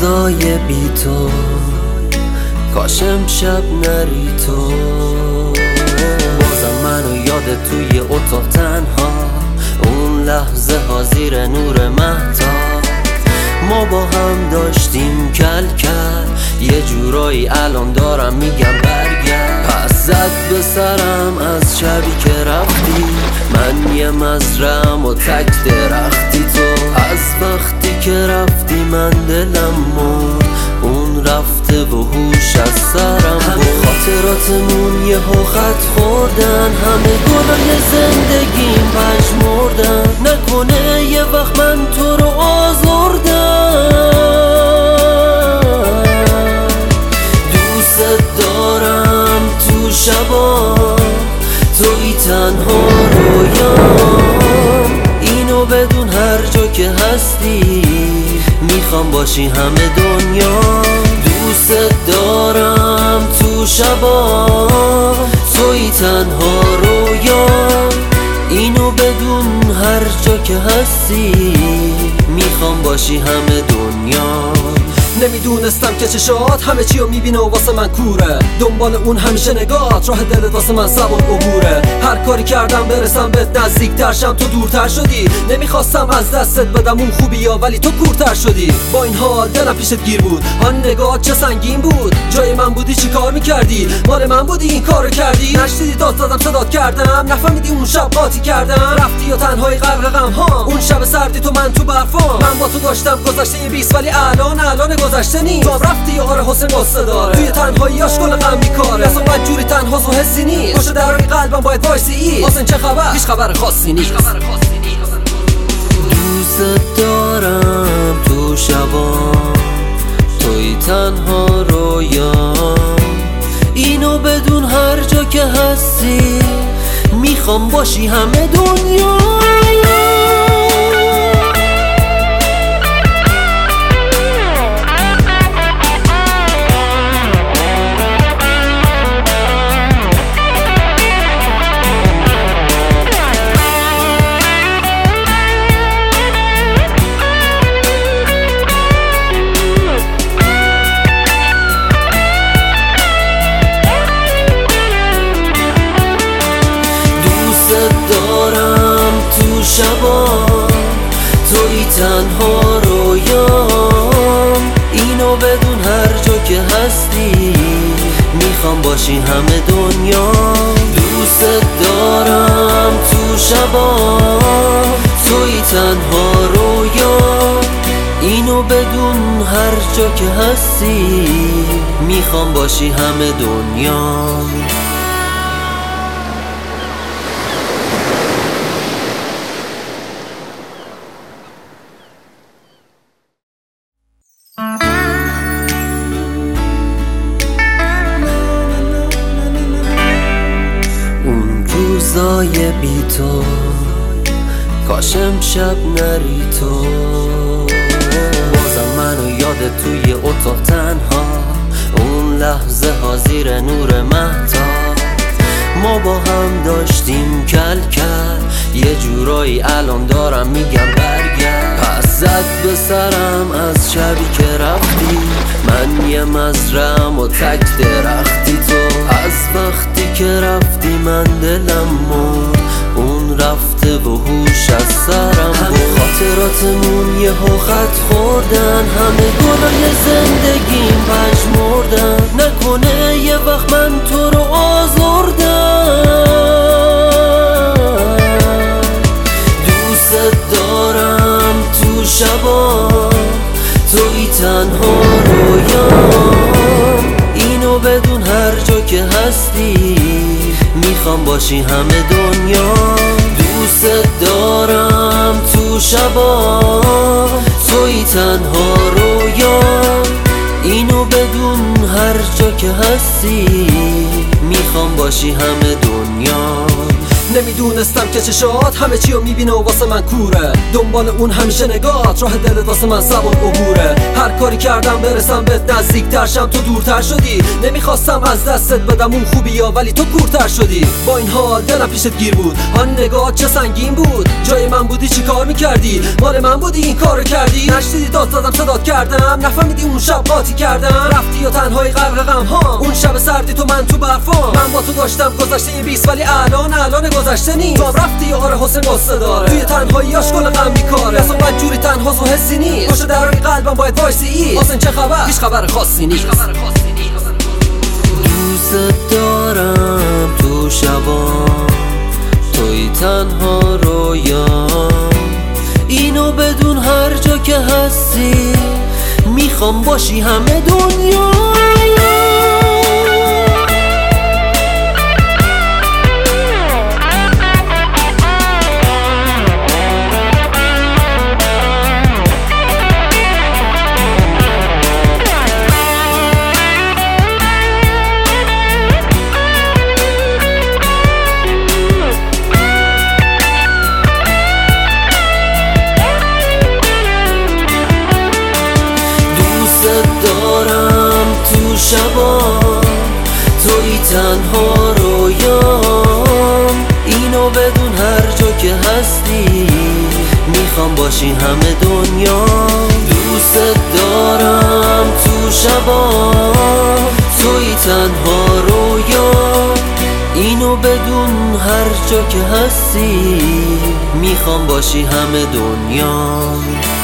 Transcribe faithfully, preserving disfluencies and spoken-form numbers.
روزای بی تو کاش امشب نری تو. بازم منو یاد توی اتاق تنها، اون لحظه ها زیر نور مهتاب ما با هم داشتیم کل کل. یه جورایی الان دارم میگم برگرد. پس زد به سرم از شبی که رفتی، من یه مزرعم و تک درختی تو. از وقتی که رفتی من دلم مرد، اون رفته و هوش از سرم برد. خاطراتمون یه خط خوردن، همه گلای زندگیم پژمردن. نکنه یه وقت من تو رو آزردم. دوست دارم تو شبا توی تنها رویام. اینو بدون هر جا که هستی میخوام باشی همه دنیا. دوست دارم تو شبا توی تنها رویام. اینو بدون هر جا که هستی میخوام باشی همه دنیا. نمیدونستم که چشات همه چی رو میبینه و واسه من کوره. دنبال اون همیشه نگات، راه دلت واسه من سبک عبوره. هر کاری کردم برسم بهت نزدیکتر شم، تو دورتر شدی. نمیخواستم از دستت بدم اون خوبی ها، ولی تو کورتر شدی. با این حال دلم پیشت گیر بود، آن نگات چه سنگین بود. جای من بودی چی کار میکردی؟ مال من بودی این کارو کردی؟ نشنیدی داد زدم صدات کردم؟ نفهمیدی اون شب قاطی کردم؟ رفتی و تنهایی غرق غم ها، اون شب سردی تو من تو برفام. من با تو داشتم گذشته یه بیست، ولی الان الان گذشته نیست. تو رفتی آره حسین قصه داره، توی تنهاییاش کل غم میکاره. اصلا بدجوری تنهاست و حسی نیست، پشت درای قلبم باید وایسی. ای حسین چه خبر؟ هیچ خبر خاصی نیست. دوست دارم تو شبا توی تنها رویام. اینو بدون هر جا که هستی میخوام باشی همه دنیا. شبا توی تنها رویام. اینو بدون هر جا که هستی میخوام باشی همه دنیا. دوست دارم تو شبا توی تنها رویام. اینو بدون هر جا که هستی میخوام باشی همه دنیا. روزای بی تو کاش امشب نری تو. بازم منو یاد توی اتاق تنها، اون لحظه ها زیر نور مهتاب ما با هم داشتیم کل کل. یه جورایی الان دارم میگم برگرد. پس زد به سرم از شبی که رفتی، من یه مزرعم و تک درختی تو. از وقتی که رفتی من دلم مرد، اون رفته و هوش از سرم برد. خاطراتمون یه خط خوردن، همه گلای زندگیم پژمردن. نکنه یه وقت من تو رو آزردم. دوست دارم تو شبا توی تنها رویام. اینو بدون هر جا که هستی میخوام باشی همه دنیا. دوست دارم تو شبا توی تنها رویام. اینو بدون هر جا که هستی میخوام باشی همه دنیا. نمیدونستم که چشات همه چی رو میبینه و واسه من کوره. دنبال اون همیشه نگات، راه دلت واسه من سبک عبوره. هر کاری کردم برسم بهت نزدیکتر شم، تو دورتر شدی. نمیخواستم از دستت بدم اون خوبی ها، ولی تو کورتر شدی. با این حال دلم پیشت گیر بود، آن نگات چه سنگین بود. جای من بودی چی کار میکردی؟ مال من بودی این کارو کردی؟ نشنیدی داد زدم صدات کردم؟ نفهمیدی اون شب قاطی کردم؟ رفتی و تنهایی غرق غم ها، اون شب سردی تو من تو برفام. من با تو داشتم گذشته یه بیست، ولی الان الان گذشته نیست. تو رفتی آره حسین قصه داره، توی تنهاییاش کل غم میکاره. اصلا من جوری تنهاست و حسی نیست، پشت درای قلبم باید وایسی ای. حسین چه خبر؟ هیچ خبر خاصی نیست. دوست دارم تو شبام، توی تنها رویام. اینو بدون هر جا که هستی، میخوام باشی همه دنیا. شبام توی تنها رویام. اینو بدون هر جا که هستی، میخوام باشی همه دنیا. دوست دارم تو شبام توی تنها رویام. اینو بدون هر جا که هستی، میخوام باشی همه دنیا.